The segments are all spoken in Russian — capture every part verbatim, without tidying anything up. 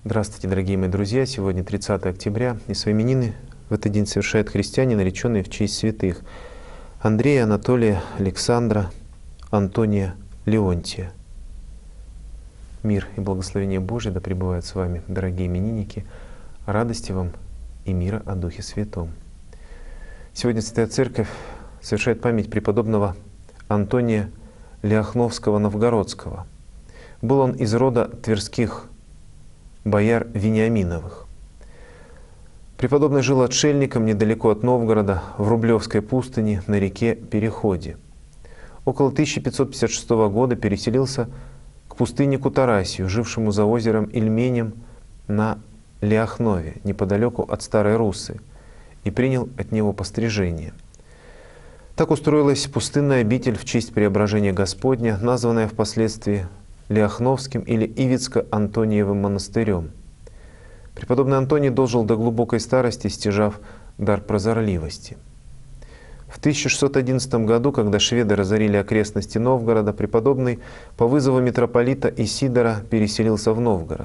Здравствуйте, дорогие мои друзья! Сегодня тридцатое октября, и свои именины в этот день совершают христиане, нареченные в честь святых Андрея, Анатолия, Александра, Антония, Леонтия. Мир и благословение Божие да пребывают с вами, дорогие именинники, радости вам и мира о Духе Святом. Сегодня Святая Церковь совершает память преподобного Антония Ляхновского-Новгородского. Был он из рода тверских бояр Вениаминовых. Преподобный жил отшельником недалеко от Новгорода, в Рублевской пустыне на реке Переходе. Около тысяча пятьсот пятьдесят шестого года переселился к пустыннику Тарасию, жившему за озером Ильменем на Ляхнове, неподалеку от Старой Руссы, и принял от него пострижение. Так устроилась пустынная обитель в честь преображения Господня, названная впоследствии Ляхновским или Ивицко-Антониевым монастырем. Преподобный Антоний дожил до глубокой старости, стяжав дар прозорливости. В тысяча шестьсот одиннадцатом году, когда шведы разорили окрестности Новгорода, преподобный по вызову митрополита Исидора переселился в Новгород.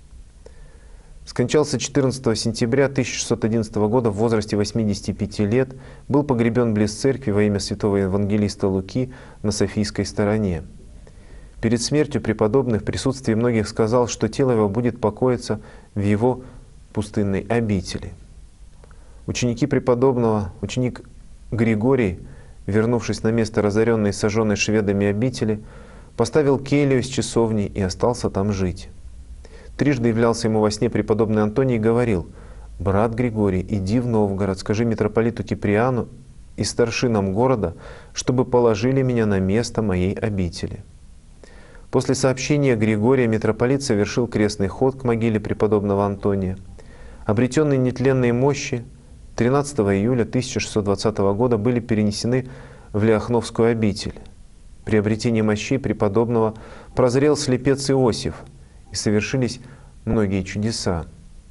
Скончался четырнадцатого сентября тысяча шестьсот одиннадцатого года в возрасте восьмидесяти пяти лет, был погребен близ церкви во имя святого евангелиста Луки на Софийской стороне. Перед смертью преподобный в присутствии многих сказал, что тело его будет покоиться в его пустынной обители. Ученики преподобного, ученик Григорий, вернувшись на место разоренной и сожженной шведами обители, поставил келью с часовней и остался там жить. Трижды являлся ему во сне преподобный Антоний и говорил: «Брат Григорий, иди в Новгород, скажи митрополиту Киприану и старшинам города, чтобы положили меня на место моей обители». После сообщения Григория митрополит совершил крестный ход к могиле преподобного Антония. Обретенные нетленные мощи тринадцатого июля тысяча шестьсот двадцатого года были перенесены в Ляхновскую обитель. При обретении мощей преподобного прозрел слепец Иосиф, и совершились многие чудеса.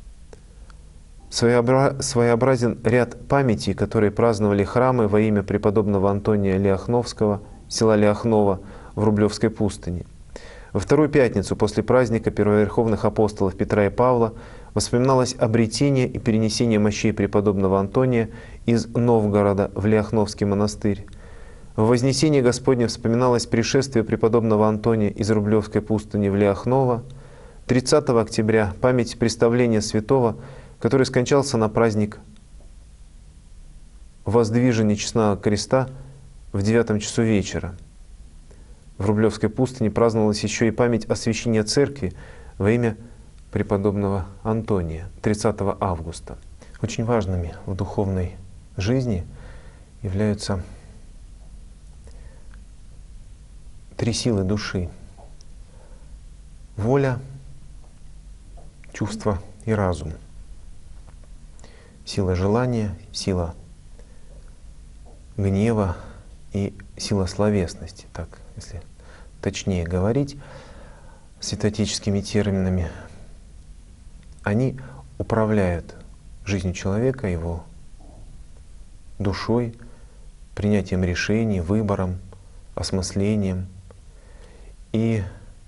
Своеобра... Своеобразен ряд памятей, которые праздновали храмы во имя преподобного Антония Ляхновского, села Ляхнова в Рублевской пустыне. Во вторую пятницу после праздника первоверховных апостолов Петра и Павла воспоминалось обретение и перенесение мощей преподобного Антония из Новгорода в Ляхновский монастырь. В Вознесении Господне вспоминалось пришествие преподобного Антония из Рублевской пустыни в Ляхново. тридцатого октября — память представления святого, который скончался на праздник воздвижения Честного Креста в девятом часу вечера. В Рублевской пустыне праздновалась еще и память освящения церкви во имя преподобного Антония тридцатого августа. Очень важными в духовной жизни являются три силы души: воля, чувство и разум. Сила желания, сила гнева и сила словесности, так, если точнее говорить святоотеческими терминами, они управляют жизнью человека, его душой, принятием решений, выбором, осмыслением. И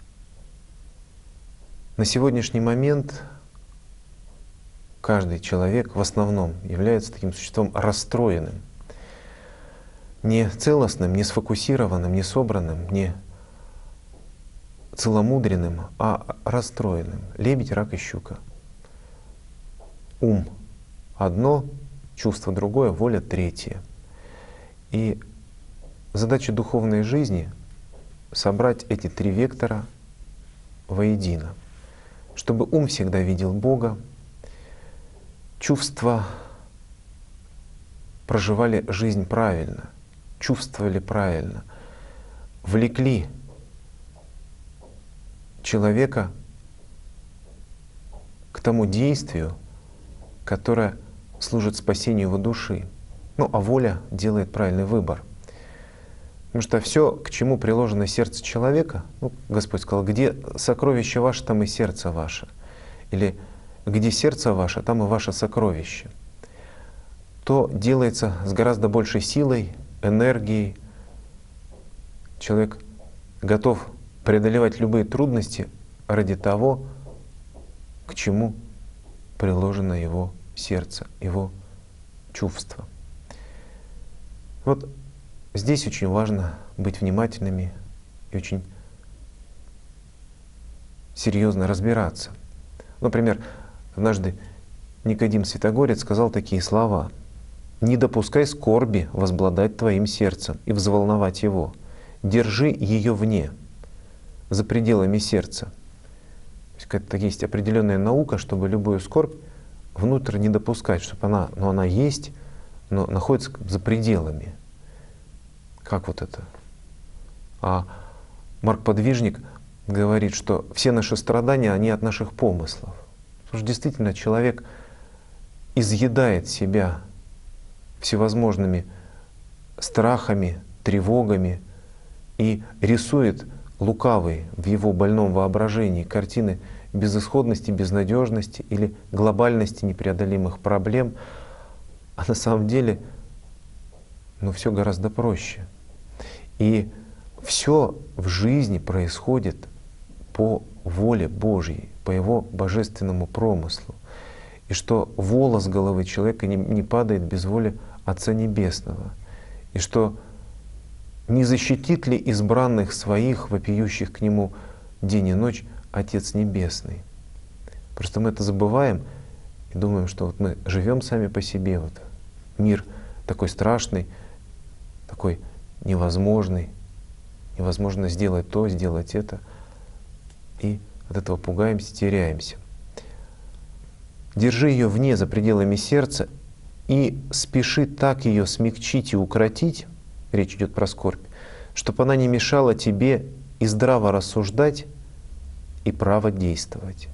на сегодняшний момент каждый человек в основном является таким существом расстроенным, не целостным, не сфокусированным, не собранным, не целомудренным, а расстроенным. Лебедь, рак и щука. Ум одно, чувство другое, воля третье. И задача духовной жизни — собрать эти три вектора воедино, чтобы ум всегда видел Бога, чувства проживали жизнь правильно, чувствовали правильно, влекли человека к тому действию, которое служит спасению его души. Ну, а воля делает правильный выбор. Потому что все, к чему приложено сердце человека, ну, Господь сказал: где сокровище ваше, там и сердце ваше. Или где сердце ваше, там и ваше сокровище. То делается с гораздо большей силой, энергией. Человек готов преодолевать любые трудности ради того, к чему приложено его сердце, его чувство. Вот здесь очень важно быть внимательными и очень серьезно разбираться. Например, однажды Никодим Святогорец сказал такие слова: «Не допускай скорби возбладать твоим сердцем и взволновать его. Держи ее вне, за пределами сердца». То есть, есть определенная наука, чтобы любую скорбь внутрь не допускать, чтобы она, ну, она есть, но находится за пределами. Как вот это? А Марк Подвижник говорит, что все наши страдания, они от наших помыслов. Потому что действительно человек изъедает себя всевозможными страхами, тревогами и рисует лукавые в его больном воображении картины безысходности, безнадежности или глобальности непреодолимых проблем. А на самом деле, ну, все гораздо проще. И все в жизни происходит по воле Божьей, по Его божественному промыслу. И что волос головы человека не, не падает без воли Отца Небесного. И что не защитит ли избранных своих, вопиющих к Нему день и ночь, Отец Небесный. Просто мы это забываем и думаем, что вот мы живем сами по себе. Вот мир такой страшный, такой невозможный. Невозможно сделать то, сделать это. И от этого пугаемся, теряемся. Держи ее вне, за пределами сердца, и спеши так ее смягчить и укротить, речь идет про скорбь, чтобы она не мешала тебе и здраво рассуждать, и право действовать.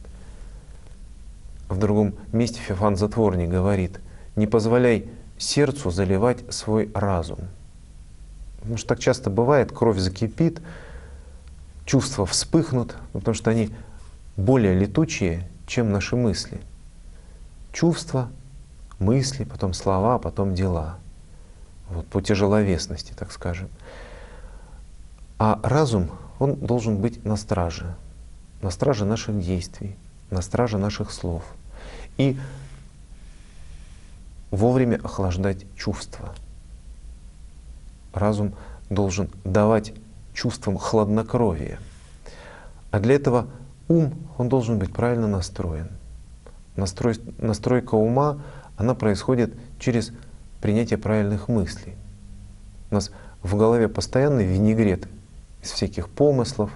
В другом месте Феофан Затворник говорит: не позволяй сердцу заливать свой разум. Потому что так часто бывает, кровь закипит, чувства вспыхнут, потому что они более летучие, чем наши мысли. Чувства, мысли, потом слова, потом дела. Вот, по тяжеловесности, так скажем. А разум, он должен быть на страже. На страже наших действий, на страже наших слов. И вовремя охлаждать чувства. Разум должен давать чувствам хладнокровие. А для этого ум, он должен быть правильно настроен. Настрой, настройка ума, она происходит через принятие правильных мыслей. У нас в голове постоянный винегрет из всяких помыслов,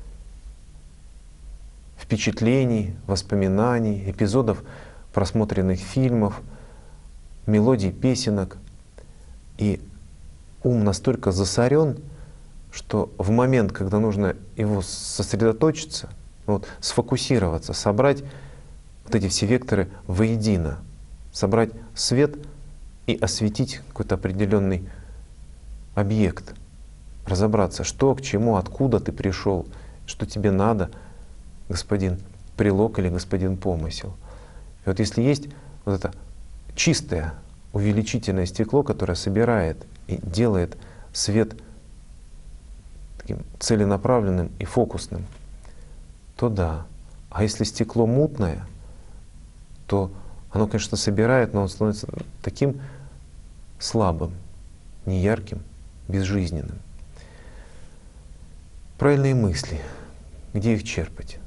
впечатлений, воспоминаний, эпизодов просмотренных фильмов, мелодий песенок. И ум настолько засорен, что в момент, когда нужно его сосредоточиться, вот, сфокусироваться, собрать вот эти все векторы воедино, собрать свет и осветить какой-то определенный объект, разобраться, что, к чему, откуда ты пришел, что тебе надо, господин прилог или господин помысел. И вот если есть вот это чистое увеличительное стекло, которое собирает и делает свет таким целенаправленным и фокусным, то да. А если стекло мутное, то оно, конечно, собирает, но оно становится таким слабым, неярким, безжизненным. Правильные мысли. Где их черпать?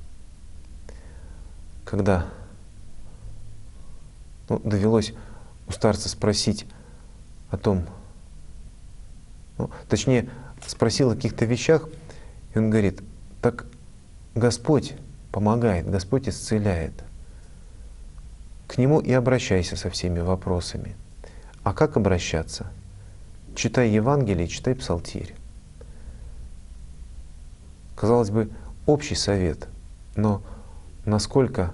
Когда ну, довелось у старца спросить о том, ну, точнее, спросил о каких-то вещах, и он говорит: так Господь помогает, Господь исцеляет. К Нему и обращайся со всеми вопросами. А как обращаться? Читай Евангелие, читай Псалтирь. Казалось бы, общий совет, но насколько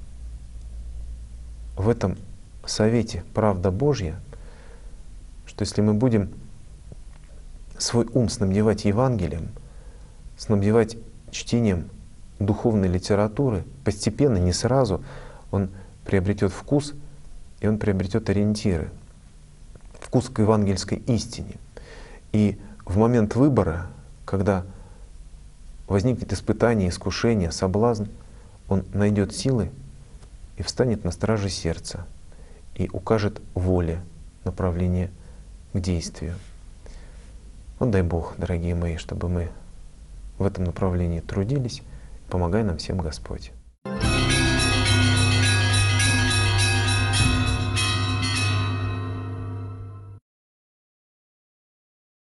в этом совете правда Божья, что если мы будем свой ум снабдевать Евангелием, снабдевать чтением духовной литературы, постепенно, не сразу, он приобретет вкус, и он приобретет ориентиры, вкус к евангельской истине. И в момент выбора, когда возникнет испытание, искушение, соблазн, он найдет силы и встанет на страже сердца и укажет воле направление к действию. Вот дай Бог, дорогие мои, чтобы мы в этом направлении трудились, помогай нам всем Господь.